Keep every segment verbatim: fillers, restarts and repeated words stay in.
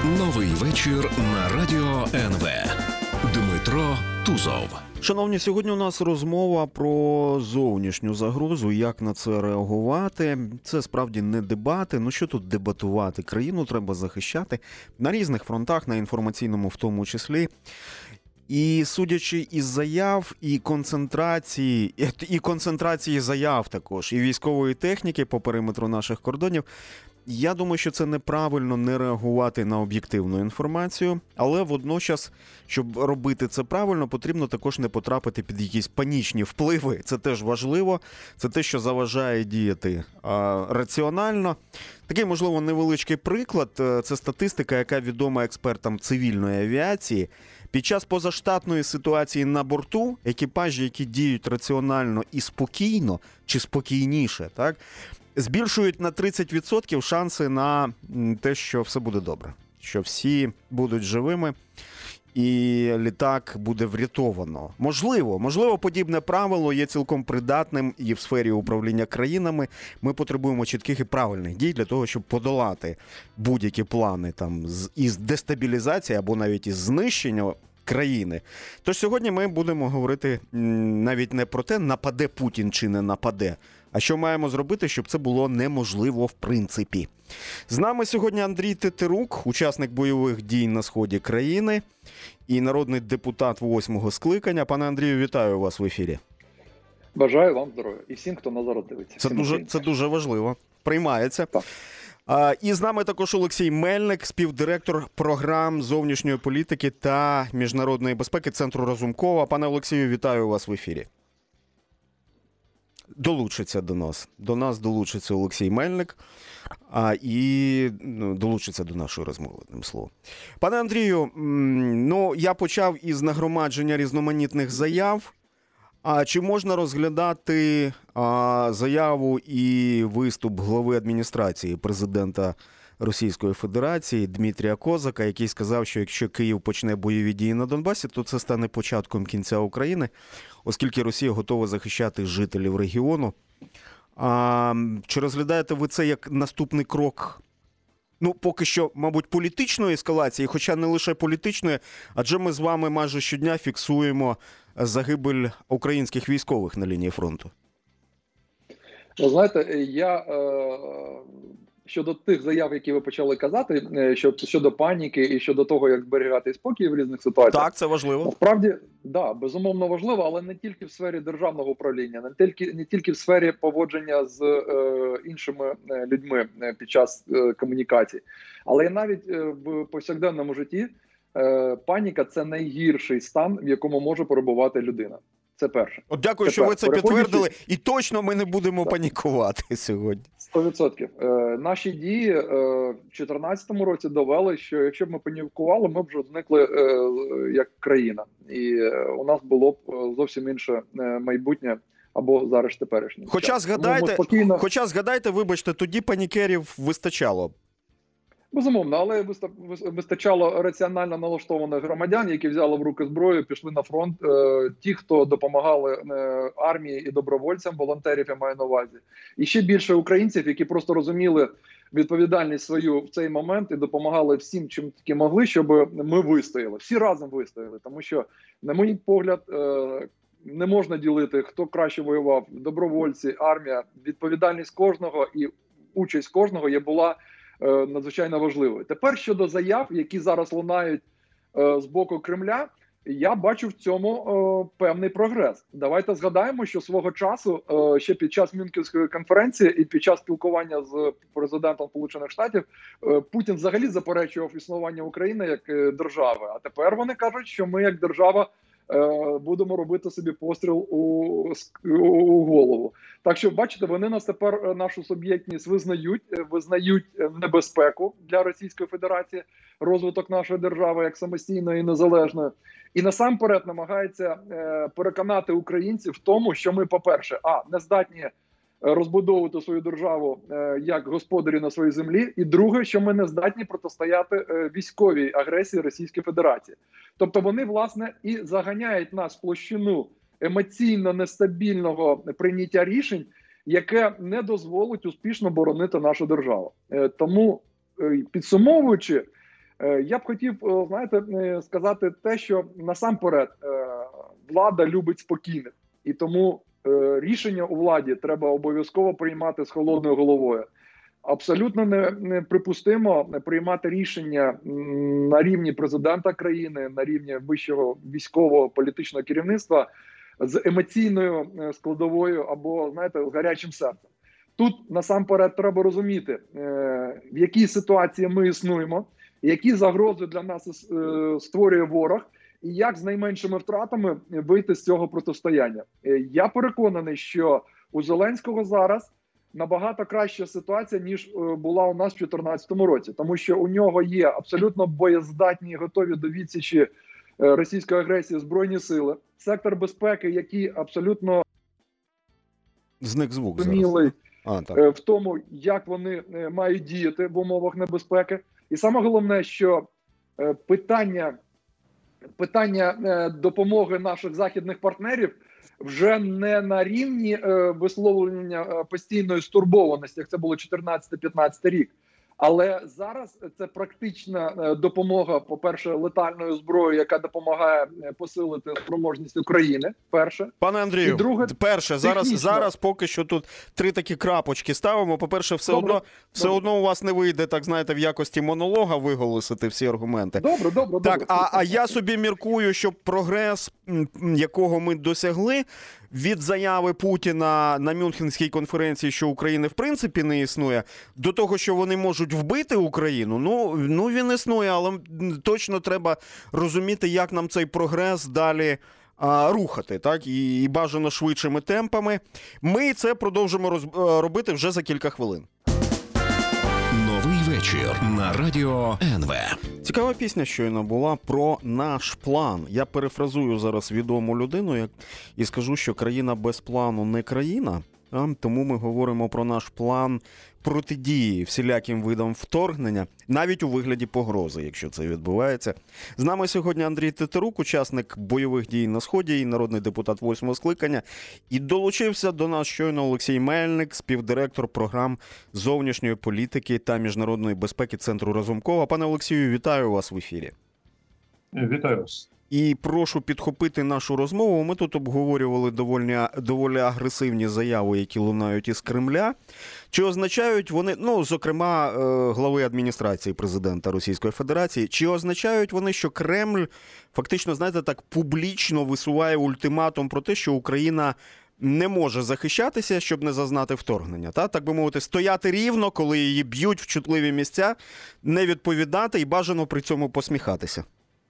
Новий вечір на радіо ен ве. Дмитро Тузов. Шановні, сьогодні у нас розмова про зовнішню загрозу, як на це реагувати. Це справді не дебати. Ну що тут дебатувати? Країну треба захищати на різних фронтах, на інформаційному в тому числі. І судячи із заяв, і концентрації, і концентрації заяв також, і військової техніки по периметру наших кордонів, я думаю, що це неправильно не реагувати на об'єктивну інформацію, але водночас, щоб робити це правильно, потрібно також не потрапити під якісь панічні впливи. Це теж важливо, це те, що заважає діяти а, раціонально. Такий, можливо, невеличкий приклад – це статистика, яка відома експертам цивільної авіації. Під час позаштатної ситуації на борту екіпажі, які діють раціонально і спокійно, чи спокійніше, так, збільшують на тридцять відсотків шанси на те, що все буде добре, що всі будуть живими і літак буде врятовано. Можливо, можливо, подібне правило є цілком придатним і в сфері управління країнами. Ми потребуємо чітких і правильних дій для того, щоб подолати будь-які плани там із дестабілізації або навіть із знищення країни. Тож сьогодні ми будемо говорити навіть не про те, нападе Путін чи не нападе, а що маємо зробити, щоб це було неможливо в принципі. З нами сьогодні Андрій Тетерук, учасник бойових дій на сході країни і народний депутат восьмого скликання. Пане Андрію, вітаю вас в ефірі. Бажаю вам здоров'я і всім, хто нас зараз дивиться. Це дуже, це дуже важливо. Приймається. Так. А, і з нами також Олексій Мельник, співдиректор програм зовнішньої політики та міжнародної безпеки Центру Разумкова. Пане Олексію, вітаю вас в ефірі. Долучиться до нас. До нас долучиться Олексій Мельник а, і ну, долучиться до нашої розмови, одним словом. Пане Андрію, ну, я почав із нагромадження різноманітних заяв. А чи можна розглядати а, заяву і виступ глави адміністрації президента Російської Федерації Дмитрія Козака, який сказав, що якщо Київ почне бойові дії на Донбасі, то це стане початком кінця України, оскільки Росія готова захищати жителів регіону. А, чи розглядаєте ви це як наступний крок, ну, поки що, мабуть, політичної ескалації, хоча не лише політичної, адже ми з вами майже щодня фіксуємо загибель українських військових на лінії фронту? Ви знаєте, я е, щодо тих заяв, які ви почали казати, е, що, щодо паніки і щодо того, як зберігати спокій в різних ситуаціях. Так, це важливо. Насправді, да, безумовно важливо, але не тільки в сфері державного управління, не тільки, не тільки в сфері поводження з е, іншими людьми під час е, комунікацій, але і навіть е, в повсякденному житті. Паніка – це найгірший стан, в якому може перебувати людина. Це перше. От дякую, Тепер, що ви це переходячи... підтвердили. І точно ми не будемо так. панікувати сьогодні. сто відсотків. Е, наші дії е, в дві тисячі чотирнадцятому році довели, що якщо б ми панікували, ми б вже зникли е, як країна. І е, у нас було б зовсім інше е, майбутнє або зараз теперішнє. Хоча згадайте, спокійно... хоча згадайте, вибачте, тоді панікерів вистачало. Безумовно, але вистачало раціонально налаштованих громадян, які взяли в руки зброю, пішли на фронт. Ті, хто допомагали армії і добровольцям, волонтерів, я маю на увазі. І ще більше українців, які просто розуміли відповідальність свою в цей момент і допомагали всім, чим тільки могли, щоб ми вистояли. Всі разом вистояли, тому що, на мій погляд, не можна ділити, хто краще воював. Добровольці, армія, відповідальність кожного і участь кожного є була надзвичайно важливою. Тепер щодо заяв, які зараз лунають е, з боку Кремля, я бачу в цьому е, певний прогрес. Давайте згадаємо, що свого часу, е, ще під час Мюнхенської конференції і під час спілкування з президентом Сполучених Штатів, е, Путін взагалі заперечував існування України як е, держави. А тепер вони кажуть, що ми як держава будемо робити собі постріл у, у голову. Так що, бачите, вони нас тепер, нашу суб'єктність визнають, визнають небезпеку для Російської Федерації, розвиток нашої держави як самостійної і незалежної. І насамперед намагаються переконати українців в тому, що ми, по-перше, а, не здатні розбудовувати свою державу як господарі на своїй землі, і друге, що ми не здатні протистояти військовій агресії Російської Федерації. Тобто вони, власне, і заганяють нас в площину емоційно нестабільного прийняття рішень, яке не дозволить успішно боронити нашу державу. Тому, підсумовуючи, Я б хотів, знаєте, сказати те, що насамперед влада любить спокійних, і тому рішення у владі треба обов'язково приймати з холодною головою. Абсолютно неприпустимо приймати рішення на рівні президента країни, на рівні вищого військового політичного керівництва з емоційною складовою або, знаєте, з гарячим серцем. Тут насамперед треба розуміти, в якій ситуації ми існуємо, які загрози для нас створює ворог, і як з найменшими втратами вийти з цього протистояння. Я переконаний, що у Зеленського зараз набагато краща ситуація, ніж була у нас в дві тисячі чотирнадцятому році. Тому що у нього є абсолютно боєздатні і готові до відсічі російської агресії Збройні сили. Сектор безпеки, який абсолютно зник звук зрозумілий а, так. в тому, як вони мають діяти в умовах небезпеки. І саме головне, що питання, питання допомоги наших західних партнерів вже не на рівні е, висловлення е, постійної стурбованості, як це було чотирнадцятий-п'ятнадцятий рік. Але зараз це практична е, допомога, по-перше, летальною зброєю, яка допомагає посилити спроможність України, перше. Пане Андрію, і друге, перше, зараз, зараз поки що тут три такі крапочки ставимо. По-перше, все, добре, одно, все добре. одно у вас не вийде, так знаєте, в якості монолога виголосити всі аргументи. Добре, добре. Так, добре. А, а я собі міркую, що прогрес, якого ми досягли, від заяви Путіна на Мюнхенській конференції, що України в принципі не існує, до того, що вони можуть вбити Україну, ну, ну він існує, але точно треба розуміти, як нам цей прогрес далі а, рухати, так, і, і бажано швидшими темпами. Ми це продовжимо роз, робити вже за кілька хвилин. Новий вечір на радіо ен ве. Цікава пісня щойно була про наш план. Я перефразую зараз відому людину як... і скажу, що країна без плану не країна. А? Тому ми говоримо про наш план протидії всіляким видам вторгнення, навіть у вигляді погрози, якщо це відбувається. З нами сьогодні Андрій Тетерук, учасник бойових дій на Сході і народний депутат восьмого скликання. І долучився до нас щойно Олексій Мельник, співдиректор програм зовнішньої політики та міжнародної безпеки Центру Разумкова. Пане Олексію, вітаю вас в ефірі. Вітаю вас. І прошу підхопити нашу розмову. Ми тут обговорювали доволі, доволі агресивні заяви, які лунають із Кремля. Чи означають вони, ну, зокрема, глави адміністрації президента Російської Федерації, чи означають вони, що Кремль фактично, знаєте, так публічно висуває ультиматум про те, що Україна не може захищатися, щоб не зазнати вторгнення? Та? Так би мовити, стояти рівно, коли її б'ють в чутливі місця, не відповідати і бажано при цьому посміхатися?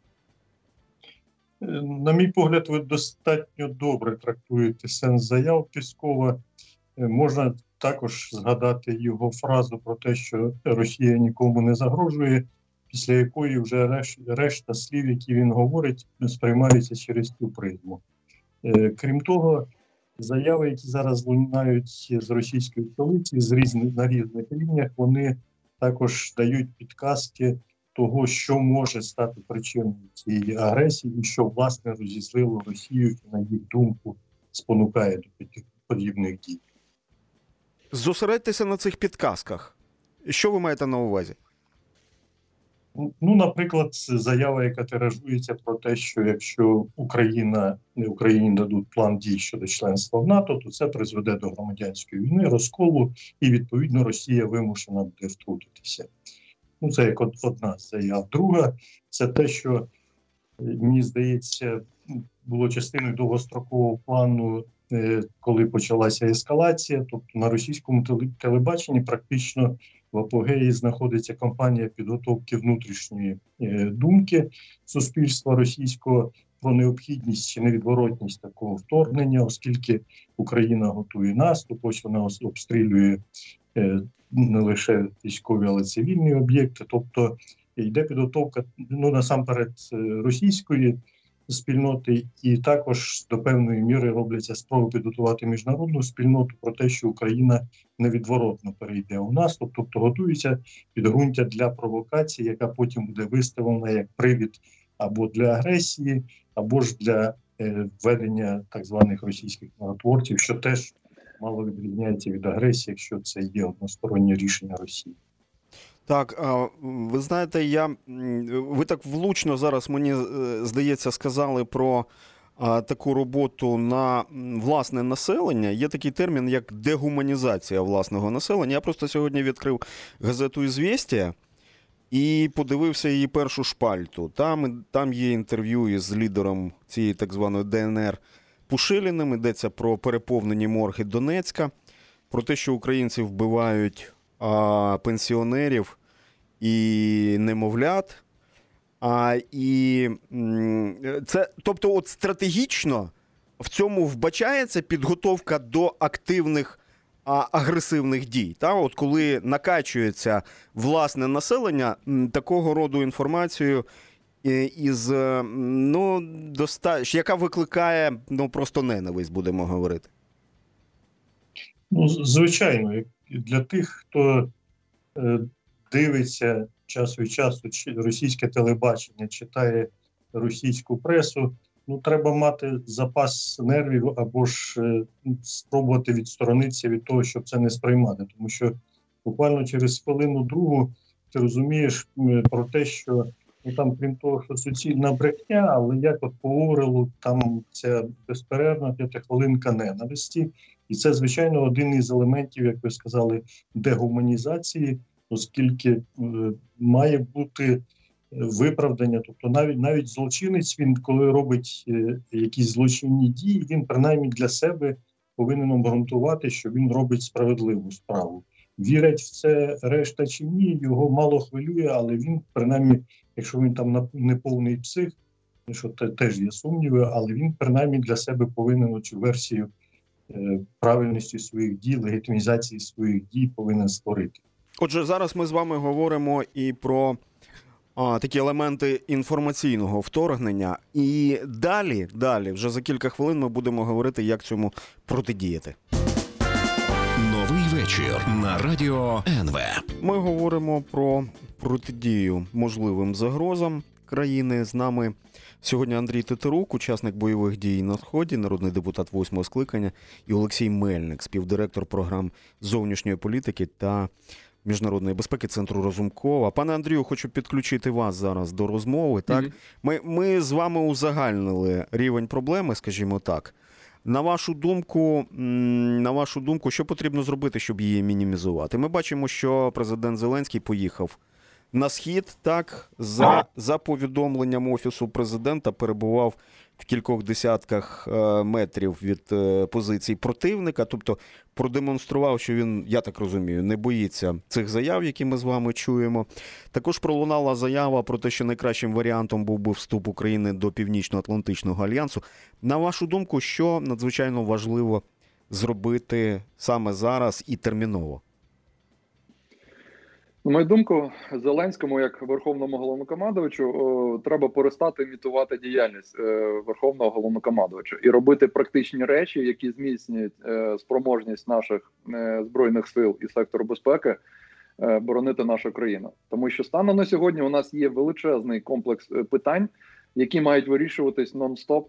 На мій погляд, ви достатньо добре трактуєте сенс заяв Пєскова. Можна також згадати його фразу про те, що Росія нікому не загрожує, після якої вже решта, решта слів, які він говорить, сприймаються через цю призму. Крім того, заяви, які зараз лунають з російської столиці з різних, на різних рівнях, вони також дають підказки того, що може стати причиною цієї агресії і що, власне, розізлило Росію і, на їх думку, спонукає до подібних дій. Зосередьтеся на цих підказках. Що ви маєте на увазі? Ну, наприклад, заява, яка тиражується про те, що якщо Україна, Україні дадуть план дій щодо членства в НАТО, то це призведе до громадянської війни, розколу, і, відповідно, Росія вимушена буде втрутитися. Ну, це як одна заява. Друга – це те, що, мені здається, було частиною довгострокового плану, коли почалася ескалація. Тобто на російському телебаченні практично в апогеї знаходиться кампанія підготовки внутрішньої думки суспільства російського про необхідність чи невідворотність такого вторгнення, оскільки Україна готує наступ, ось вона обстрілює не лише військові, але й цивільні об'єкти. Тобто йде підготовка, ну, насамперед, російської спільноти, і також до певної міри робляться спроби підготувати міжнародну спільноту про те, що Україна невідворотно перейде у наступ, тобто готується підґрунтя для провокації, яка потім буде виставлена як привід або для агресії, або ж для е, введення так званих російських миротворців, що теж мало відрізняється від агресії, якщо це є одностороннє рішення Росії. Так, ви знаєте, я, ви так влучно зараз, мені здається, сказали про таку роботу на власне населення. Є такий термін, як дегуманізація власного населення. Я просто сьогодні відкрив газету «Ізвєстія» і подивився її першу шпальту. Там, там є інтерв'ю із лідером цієї так званої Де Ен Ер Пушиліним. Йдеться про переповнені морги Донецька, про те, що українці вбивають а, пенсіонерів і немовлят. А, і це, тобто, от стратегічно в цьому вбачається підготовка до активних а, агресивних дій. Та? От коли накачується власне населення такого роду інформацією, із, ну, доста... яка викликає, ну, просто ненависть, будемо говорити. Ну, звичайно, для тих, хто е, дивиться час від часу російське телебачення, читає російську пресу, ну, треба мати запас нервів або ж е, спробувати відсторонитися від того, щоб це не сприймати. Тому що буквально через хвилину-другу ти розумієш е, про те, що ну, там, крім того, що суцільна брехня, але як от по Орвеллу, там ця безперервна п'ятихвилинка ненависті. І це, звичайно, один із елементів, як ви сказали, дегуманізації, оскільки е, має бути виправдання. Тобто навіть, навіть злочинець, він коли робить е, якісь злочинні дії, він принаймні для себе повинен обґрунтувати, що він робить справедливу справу. Вірять в це решта чи ні, його мало хвилює, але він, принаймні, якщо він там не повний псих, що теж є сумніви, але він, принаймні, для себе повинен цю версію е, правильності своїх дій, легітимізації своїх дій повинен створити. Отже, зараз ми з вами говоримо і про а, такі елементи інформаційного вторгнення. І далі, далі, вже за кілька хвилин ми будемо говорити, як цьому протидіяти. Новий вечір на радіо ен ве. Ми говоримо про протидію можливим загрозам країни. З нами сьогодні Андрій Тетерук, учасник бойових дій на Сході, народний депутат восьмого скликання, і Олексій Мельник, співдиректор програм зовнішньої політики та міжнародної безпеки Центру Разумкова. Пане Андрію, хочу підключити вас зараз до розмови. Так? Mm-hmm. Ми, ми з вами узагальнили рівень проблеми, скажімо так. На вашу думку, на вашу думку, що потрібно зробити, щоб її мінімізувати? Ми бачимо, що президент Зеленський поїхав на Схід, так, за, за повідомленням Офісу президента, перебував в кількох десятках метрів від позицій противника, тобто продемонстрував, що він, я так розумію, не боїться цих заяв, які ми з вами чуємо. Також пролунала заява про те, що найкращим варіантом був би вступ України до Північно-Атлантичного альянсу. На вашу думку, що надзвичайно важливо зробити саме зараз і терміново? На мою думку, Зеленському, як верховному головнокомандувачу, треба перестати імітувати діяльність верховного головнокомандувача і робити практичні речі, які зміцнюють спроможність наших збройних сил і сектору безпеки боронити нашу країну. Тому що станом на сьогодні у нас є величезний комплекс питань, які мають вирішуватись нон-стоп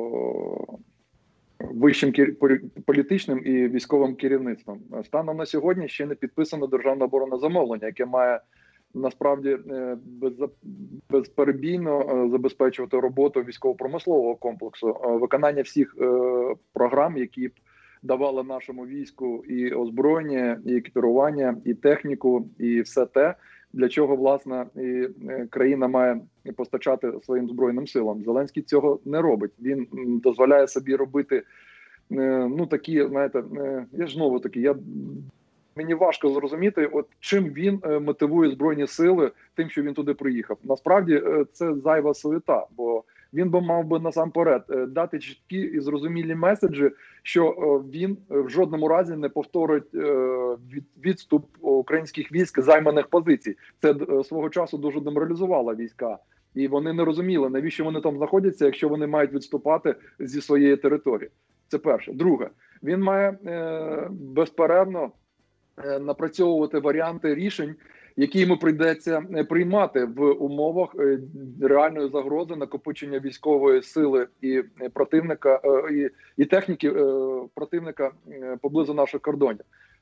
вищим політичним і військовим керівництвом. Станом на сьогодні ще не підписано державне оборонне замовлення, яке має насправді безперебійно забезпечувати роботу військово-промислового комплексу, виконання всіх програм, які б давали нашому війську і озброєння, і екіпірування, і техніку, і все те, для чого, власне, і країна має постачати своїм Збройним силам. Зеленський цього не робить. Він дозволяє собі робити, ну, такі, знаєте, я ж знову таки, я, мені важко зрозуміти, от чим він мотивує Збройні сили тим, що він туди приїхав. Насправді, це зайва суєта, бо він би мав би насамперед дати чіткі і зрозумілі меседжі, що він в жодному разі не повторить відступ українських військ з займаних позицій. Це свого часу дуже деморалізувало війська. І вони не розуміли, навіщо вони там знаходяться, якщо вони мають відступати зі своєї території. Це перше. Друге, він має безперервно напрацьовувати варіанти рішень, які йому прийдеться приймати в умовах реальної загрози накопичення військової сили і противника, і, і техніки противника поблизу наших кордонів.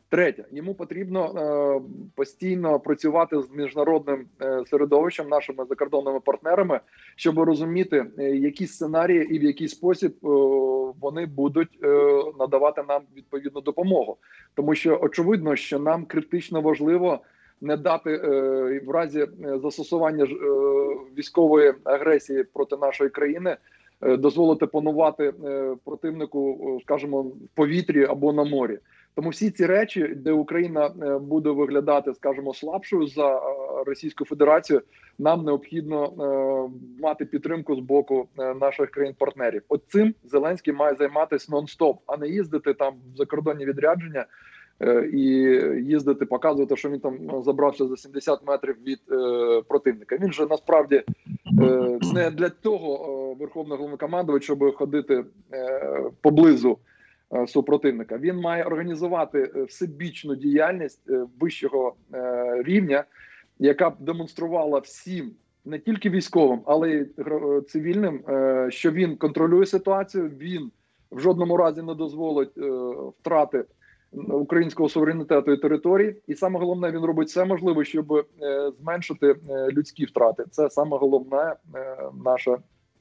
Третє, йому потрібно е, постійно працювати з міжнародним е, середовищем, нашими закордонними партнерами, щоб розуміти, е, які сценарії і в який спосіб е, вони будуть е, надавати нам відповідну допомогу. Тому що очевидно, що нам критично важливо не дати е, в разі застосування е, військової агресії проти нашої країни е, дозволити панувати е, противнику, скажімо, в повітрі або на морі. Тому всі ці речі, де Україна буде виглядати, скажімо, слабшою за Російську Федерацію, нам необхідно е, мати підтримку з боку наших країн-партнерів. От цим Зеленський має займатися нон-стоп, а не їздити там в закордонні відрядження е, і їздити, показувати, що він там забрався за сімдесят метрів від е, противника. Він же насправді е, не для того е, Верховний Головнокомандувач, щоб ходити е, поблизу супротивника. Він має організувати всебічну діяльність вищого рівня, яка б демонструвала всім, не тільки військовим, але й цивільним, що він контролює ситуацію, він в жодному разі не дозволить втрати українського суверенітету і території. І саме головне, він робить все можливе, щоб зменшити людські втрати. Це саме головна наша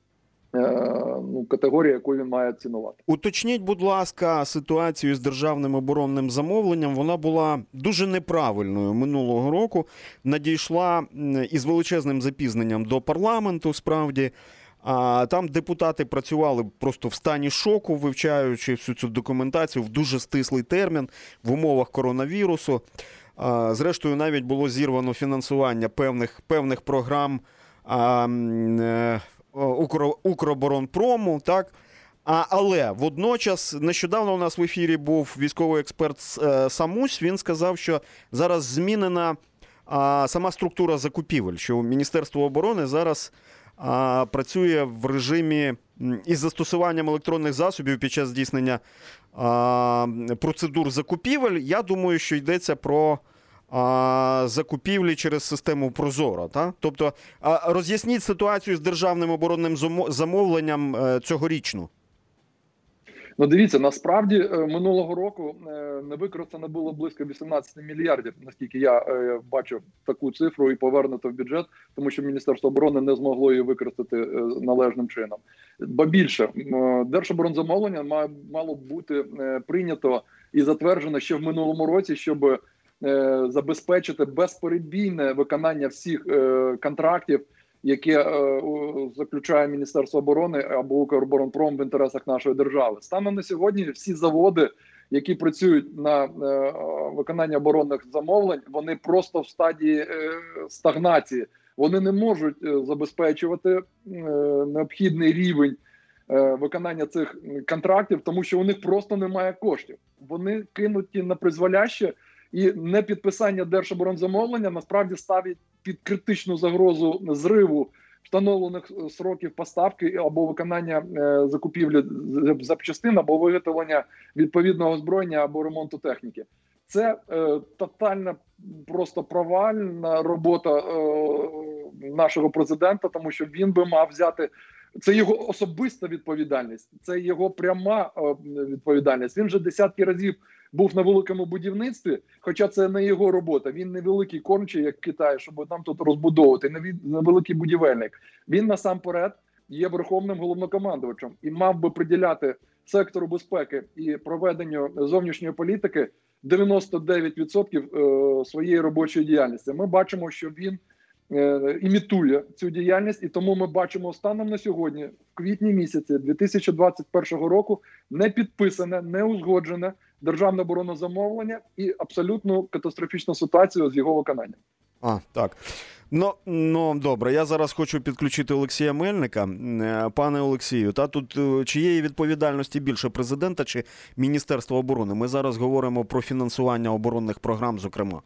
ну, категорія, яку він має цінувати. Уточніть, будь ласка, ситуацію з державним оборонним замовленням. Вона була дуже неправильною минулого року. Надійшла із величезним запізненням до парламенту, справді. А там депутати працювали просто в стані шоку, вивчаючи всю цю документацію в дуже стислий термін в умовах коронавірусу. А, зрештою, навіть було зірвано фінансування певних, певних програм а, е, Укр... Укроборонпрому, так? А, але водночас, нещодавно у нас в ефірі був військовий експерт Самусь, він сказав, що зараз змінена а, сама структура закупівель, що Міністерство оборони зараз а, працює в режимі із застосуванням електронних засобів під час здійснення а, процедур закупівель. Я думаю, що йдеться про а, закупівлі через систему Прозоро. Та? Тобто а, роз'ясніть ситуацію з державним оборонним замовленням а, цьогорічну. Ну, дивіться, насправді минулого року не використано було близько вісімнадцять мільярдів, наскільки я бачив таку цифру, і повернуто в бюджет, тому що Міністерство оборони не змогло її використати належним чином. Ба більше, держоборонзамовлення мало бути прийнято і затверджено ще в минулому році, щоб забезпечити безперебійне виконання всіх контрактів, яке е, заключає Міністерство оборони або Укроборонпром в інтересах нашої держави. Станом на сьогодні всі заводи, які працюють на е, виконання оборонних замовлень, вони просто в стадії е, стагнації. Вони не можуть е, забезпечувати е, необхідний рівень е, виконання цих контрактів, тому що у них просто немає коштів. Вони кинуті на призволяще, і непідписання держоборонзамовлення насправді ставить під критичну загрозу зриву встановлених сроків поставки або виконання е, закупівлі запчастин, або виготовлення відповідного озброєння або ремонту техніки. Це е, тотальна просто провальна робота е, нашого президента, тому що він би мав взяти... Це його особиста відповідальність, це його пряма е, відповідальність. Він вже десятки разів був на великому будівництві, хоча це не його робота. Він не великий кормчий, як Китай, щоб нам тут розбудовувати, не великий будівельник. Він насамперед є верховним головнокомандувачем і мав би приділяти сектору безпеки і проведенню зовнішньої політики дев'яносто дев'ять відсотків своєї робочої діяльності. Ми бачимо, що він імітує цю діяльність, і тому ми бачимо станом на сьогодні, в квітні місяці дві тисячі двадцять першого року, не підписане, не узгоджене державне оборонне замовлення і абсолютно катастрофічну ситуацію з його виконанням. А, так. Ну, ну, добре, я зараз хочу підключити Олексія Мельника. Пане Олексію, та тут чиєї відповідальності більше, президента чи Міністерства оборони? Ми зараз говоримо про фінансування оборонних програм, зокрема.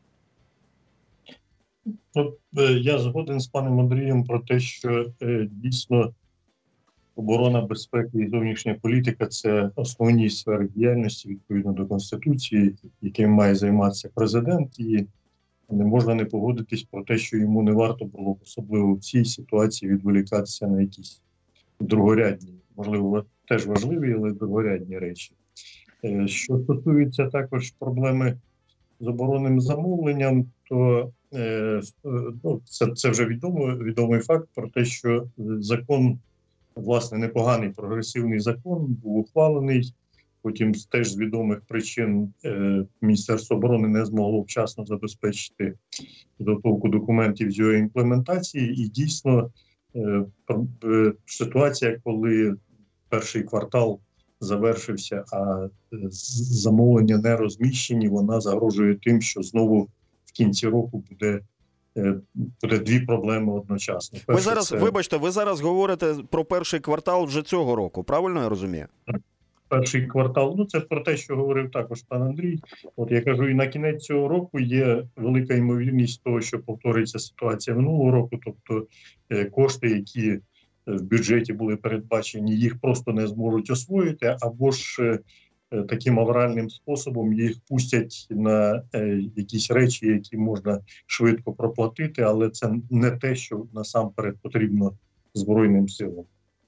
Ну, я згоден з паном Андрієм про те, що е, дійсно оборона, безпека і зовнішня політика – це основні сфери діяльності відповідно до Конституції, яким має займатися президент, і не можна не погодитись про те, що йому не варто було особливо в цій ситуації відволікатися на якісь другорядні, можливо, теж важливі, але другорядні речі. Що стосується також проблеми з оборонним замовленням, то е, ну, це, це вже відомо, відомий факт про те, що закон, власне, непоганий прогресивний закон, був ухвалений. Потім теж з відомих причин е, Міністерство оборони не змогло вчасно забезпечити підготовку документів з його імплементації. І дійсно е, е, ситуація, коли перший квартал завершився, а замовлення не розміщені, вона загрожує тим, що знову в кінці року буде, буде дві проблеми одночасно. Перше, ви зараз, це... вибачте, ви зараз говорите про перший квартал вже цього року, правильно я розумію? Перший квартал, ну це про те, що говорив також пан Андрій. От я кажу, і на кінець цього року є велика ймовірність того, що повториться ситуація минулого року, тобто кошти, які в бюджеті були передбачені, їх просто не зможуть освоїти, або ж е, таким авральним способом їх пустять на е, якісь речі, які можна швидко проплатити, але це не те, що насамперед потрібно Збройним силам.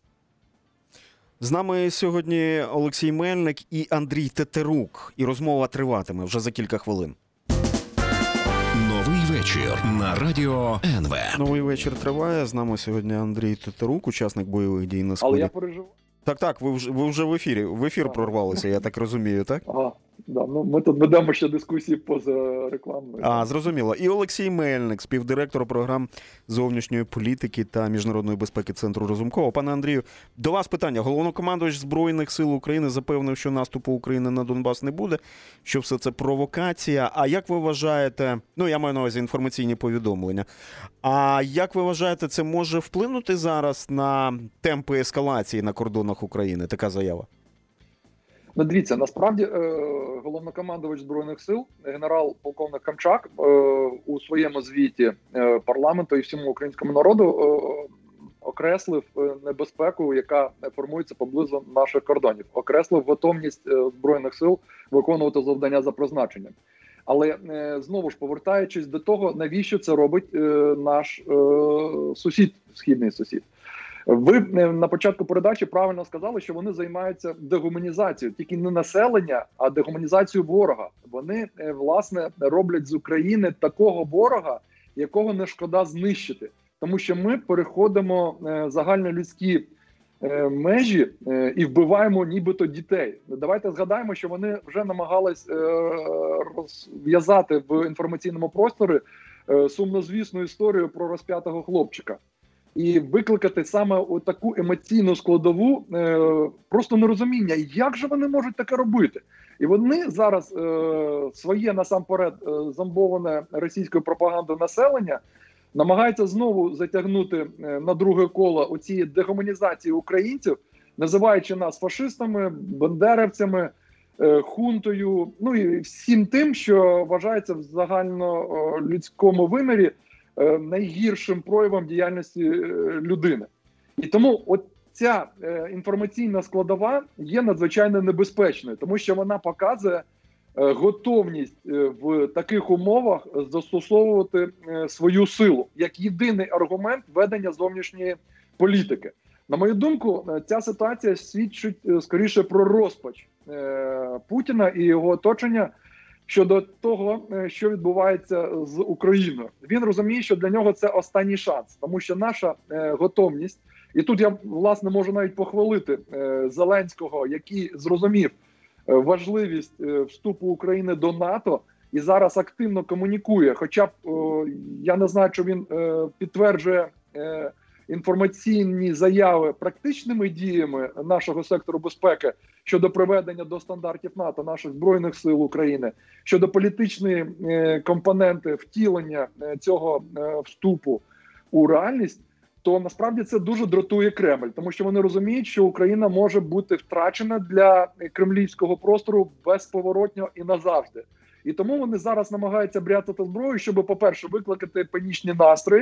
З нами сьогодні Олексій Мельник і Андрій Тетерук. І розмова триватиме вже за кілька хвилин. Новий вечір на радіо ен ве. Новий вечір триває. З нами сьогодні Андрій Тетерук, учасник бойових дій на Сході. Але я переживаю. Так, так, ви вже, ви вже в ефірі. В ефір а. прорвалися, я так розумію, так? Ага. Да, ну ми тут ведемо ще дискусії поза рекламою. А, зрозуміло. І Олексій Мельник, співдиректор програм зовнішньої політики та міжнародної безпеки Центру Разумкова. Пане Андрію, до вас питання. Головнокомандувач Збройних сил України запевнив, що наступу України на Донбас не буде, що все це провокація. А як ви вважаєте, ну я маю на увазі інформаційні повідомлення, а як ви вважаєте, це може вплинути зараз на темпи ескалації на кордонах України, така заява? Ну, дивіться, насправді головнокомандувач Збройних сил, генерал-полковник Камчак, у своєму звіті парламенту і всьому українському народу окреслив небезпеку, яка формується поблизу наших кордонів, окреслив готовність Збройних сил виконувати завдання за призначенням. Але знову ж повертаючись до того, навіщо це робить наш сусід, східний сусід. Ви на початку передачі правильно сказали, що вони займаються дегуманізацією, тільки не населення, а дегуманізацією ворога. Вони, власне, роблять з України такого ворога, якого не шкода знищити. Тому що ми переходимо загальнолюдські межі і вбиваємо нібито дітей. Давайте згадаємо, що вони вже намагались розв'язати в інформаційному просторі сумнозвісну історію про розп'ятого хлопчика. І викликати саме таку емоційну складову е, просто нерозуміння, як же вони можуть таке робити. І вони зараз е, своє насамперед е, зомбоване російською пропагандою населення намагаються знову затягнути е, на друге коло оці дегуманізації українців, називаючи нас фашистами, бандерівцями, е, хунтою, ну і всім тим, що вважається в загальнолюдському вимірі найгіршим проявом діяльності людини. І тому от ця е, інформаційна складова є надзвичайно небезпечною, тому що вона показує е, готовність е, в таких умовах застосовувати е, свою силу як єдиний аргумент ведення зовнішньої політики. На мою думку, ця ситуація свідчить е, скоріше про розпач е, Путіна і його оточення щодо того, що відбувається з Україною. Він розуміє, що для нього це останній шанс, тому що наша е, готовність, і тут я, власне, можу навіть похвалити е, Зеленського, який зрозумів е, важливість е, вступу України до НАТО і зараз активно комунікує, хоча б, е, я не знаю, чи він е, підтверджує е, інформаційні заяви практичними діями нашого сектору безпеки щодо приведення до стандартів НАТО наших Збройних сил України, щодо політичної е, компоненти втілення е, цього е, вступу у реальність, то насправді це дуже дратує Кремль, тому що вони розуміють, що Україна може бути втрачена для кремлівського простору безповоротньо і назавжди. І тому вони зараз намагаються бряцати зброю, щоб, по-перше, викликати панічні настрої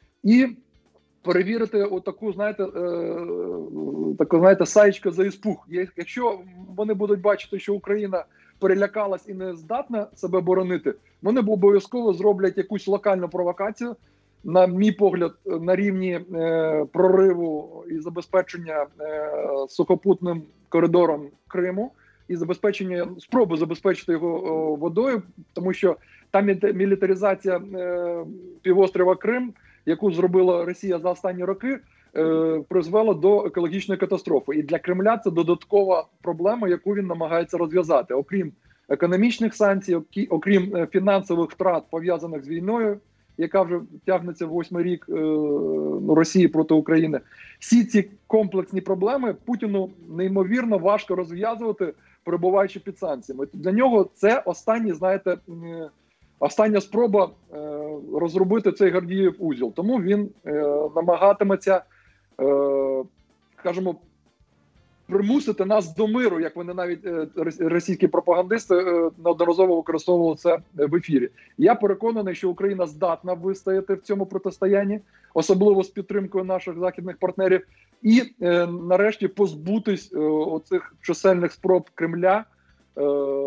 і перевірити отаку, знаєте, е, таку, знаєте, саєчка за іспух. Якщо вони будуть бачити, що Україна перелякалась і не здатна себе боронити, вони б обов'язково зроблять якусь локальну провокацію, на мій погляд, на рівні е, прориву і забезпечення е, сухопутним коридором Криму, і забезпечення спроби забезпечити його о, водою, тому що та мілітаризація е, півострова Крим, яку зробила Росія за останні роки, е, призвела до екологічної катастрофи. І для Кремля це додаткова проблема, яку він намагається розв'язати. Окрім економічних санкцій, окрім фінансових втрат, пов'язаних з війною, яка вже тягнеться восьмий рік е, Росії проти України. Всі ці комплексні проблеми Путіну неймовірно важко розв'язувати, перебуваючи під санкціями. Для нього це останні, знаєте, е, остання спроба е, розробити цей Гордіїв узіл. Тому він е, намагатиметься, е, скажімо, примусити нас до миру, як вони навіть е, російські пропагандисти е, неодноразово використовували це в ефірі. Я переконаний, що Україна здатна вистояти в цьому протистоянні, особливо з підтримкою наших західних партнерів, і е, нарешті позбутись е, оцих чисельних спроб Кремля е,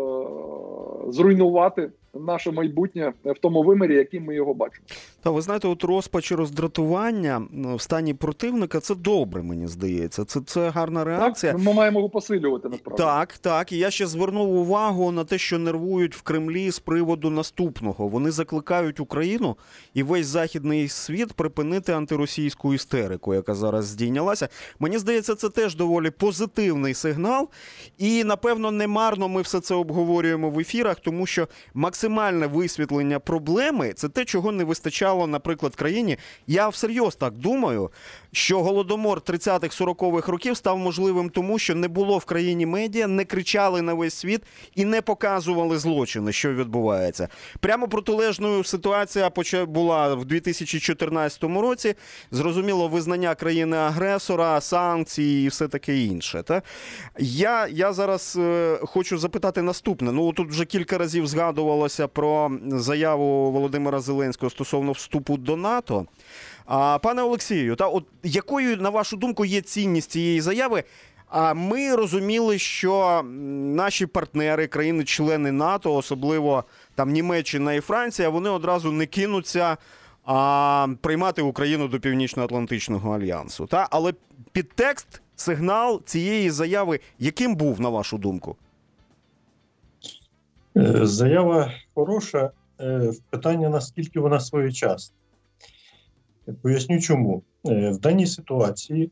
зруйнувати наше майбутнє в тому вимірі, яким ми його бачимо. Та ви знаєте, от розпач і роздратування в стані противника – це добре, мені здається. Це, це гарна реакція. Так, ми маємо його посилювати, насправді. Так, так. І я ще звернув увагу на те, що нервують в Кремлі з приводу наступного. Вони закликають Україну і весь західний світ припинити антиросійську істерику, яка зараз здійнялася. Мені здається, це теж доволі позитивний сигнал. І, напевно, немарно ми все це обговорюємо в ефірах, тому що максимальне висвітлення проблеми – це те, чого не вистачало, наприклад, країні. Я всерйоз так думаю, що Голодомор тридцятих-сорокових років став можливим тому, що не було в країні медіа, не кричали на весь світ і не показували злочини, що відбувається. Прямо протилежною ситуація була в дві тисячі чотирнадцятому році. Зрозуміло, визнання країни-агресора, санкції і все таке інше. Та? Я, я зараз е, хочу запитати наступне. Ну, тут вже кілька разів згадувалося про заяву Володимира Зеленського стосовно вступу до НАТО. А, пане Олексію, та от якою, на вашу думку, є цінність цієї заяви? А ми розуміли, що наші партнери, країни-члени НАТО, особливо там Німеччина і Франція, вони одразу не кинуться а, приймати Україну до Північно-Атлантичного альянсу. Та? Але підтекст, сигнал цієї заяви, яким був, на вашу думку? Заява хороша. Питання, наскільки вона своєчасна. Поясню чому. В даній ситуації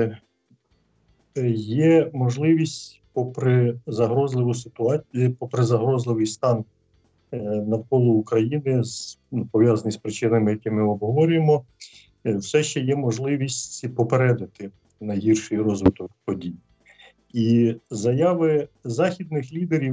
є можливість, попри загрозливу ситуацію, попри загрозливий стан навколо України, пов'язаний з причинами, які ми обговорюємо, все ще є можливість попередити найгірший розвиток подій. І заяви західних лідерів,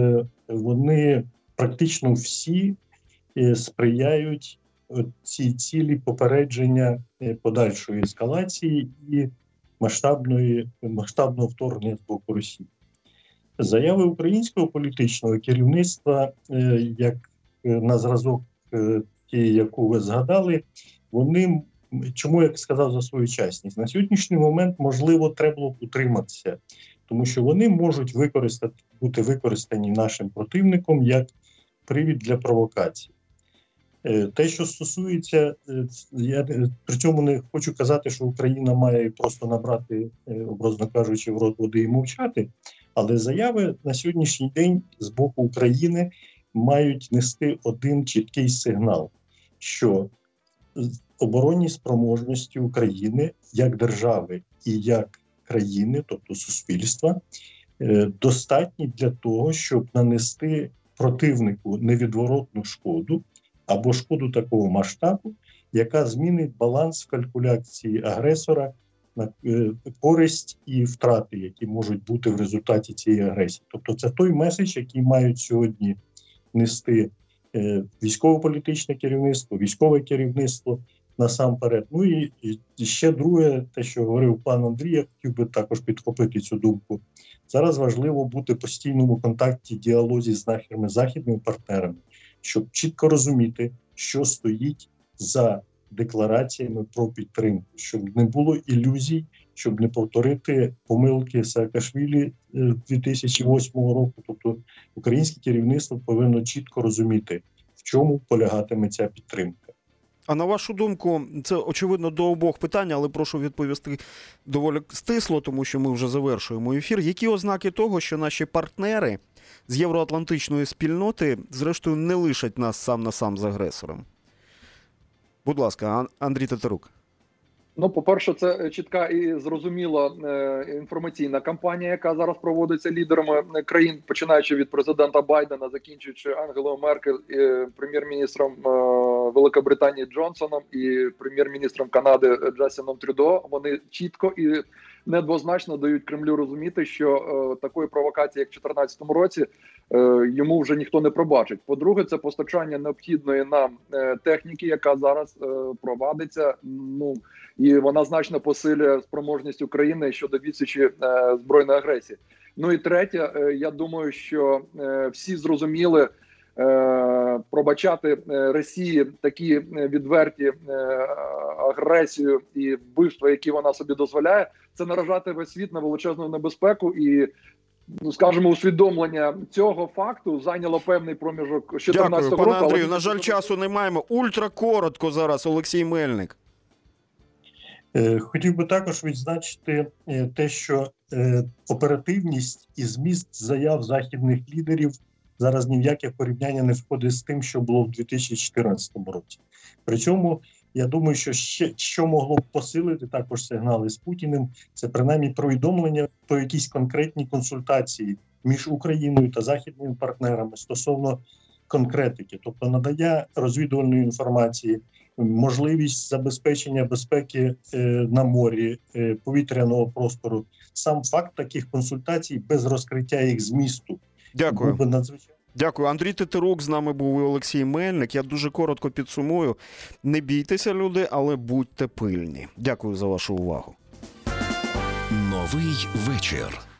вони практично всі сприяють цій цілі попередження подальшої ескалації і масштабної, масштабного вторгнення з боку Росії. Заяви українського політичного керівництва, як на зразок тієї, яку ви згадали, вони, чому я сказав за своєчасність? На сьогоднішній момент, можливо, треба було б утриматися, тому що вони можуть використати, бути використані нашим противником як привід для провокації. Те, що стосується, я при цьому не хочу казати, що Україна має просто набрати, образно кажучи, в рот води і мовчати, але заяви на сьогоднішній день з боку України мають нести один чіткий сигнал, що оборонні спроможності України як держави і як країни, тобто суспільства, достатні для того, щоб нанести противнику невідворотну шкоду або шкоду такого масштабу, яка змінить баланс в калькуляції агресора на користь і втрати, які можуть бути в результаті цієї агресії. Тобто це той меседж, який мають сьогодні нести військово-політичне керівництво, військове керівництво насамперед. Ну і, і ще друге, те, що говорив пан Андрій, я хотів би також підхопити цю думку. Зараз важливо бути в постійному контакті, діалозі з нашими західними партнерами, щоб чітко розуміти, що стоїть за деклараціями про підтримку, щоб не було ілюзій, щоб не повторити помилки Саакашвілі дві тисячі восьмого року. Тобто українське керівництво повинно чітко розуміти, в чому полягатиме ця підтримка. А на вашу думку, це очевидно до обох питань, але прошу відповісти доволі стисло, тому що ми вже завершуємо ефір. Які ознаки того, що наші партнери з євроатлантичної спільноти, зрештою, не лишать нас сам на сам з агресором? Будь ласка, Андрій Тетерук. Ну, по-перше, це чітка і зрозуміла е, інформаційна кампанія, яка зараз проводиться лідерами країн, починаючи від президента Байдена, закінчуючи Ангелою Меркель, і прем'єр-міністром е, Великобританії Джонсоном і прем'єр-міністром Канади Джастіном Трюдо. Вони чітко і недвозначно дають Кремлю розуміти, що е, такої провокації, як в дві тисячі чотирнадцятому році, е, йому вже ніхто не пробачить. По-друге, це постачання необхідної нам е, техніки, яка зараз е, провадиться. Ну і вона значно посилює спроможність України щодо відсічі е, збройної агресії. Ну і третє, е, я думаю, що е, всі зрозуміли, е, пробачати е, Росії такі відверті е, агресію і вбивства, які вона собі дозволяє, це наражати весь світ на величезну небезпеку. І, ну, скажімо, усвідомлення цього факту зайняло певний проміжок з чотирнадцятого року. Дякую, пане Андрію. На жаль, часу не маємо. Ультракоротко зараз Олексій Мельник. Хотів би також відзначити те, що оперативність і зміст заяв західних лідерів зараз ні в яке порівняння не входить з тим, що було в дві тисячі чотирнадцятому році. При цьому, я думаю, що ще що могло б посилити також сигнали з Путіним, це принаймні повідомлення про якісь конкретні консультації між Україною та західними партнерами стосовно конкретики, тобто надання розвідувальної інформації, можливість забезпечення безпеки е, на морі, е, повітряного простору. Сам факт таких консультацій без розкриття їх змісту. Дякую. Був би надзвичайно. Дякую. Андрій Тетерук, з нами був і Олексій Мельник. Я дуже коротко підсумую. Не бійтеся, люди, але будьте пильні. Дякую за вашу увагу. Новий вечір.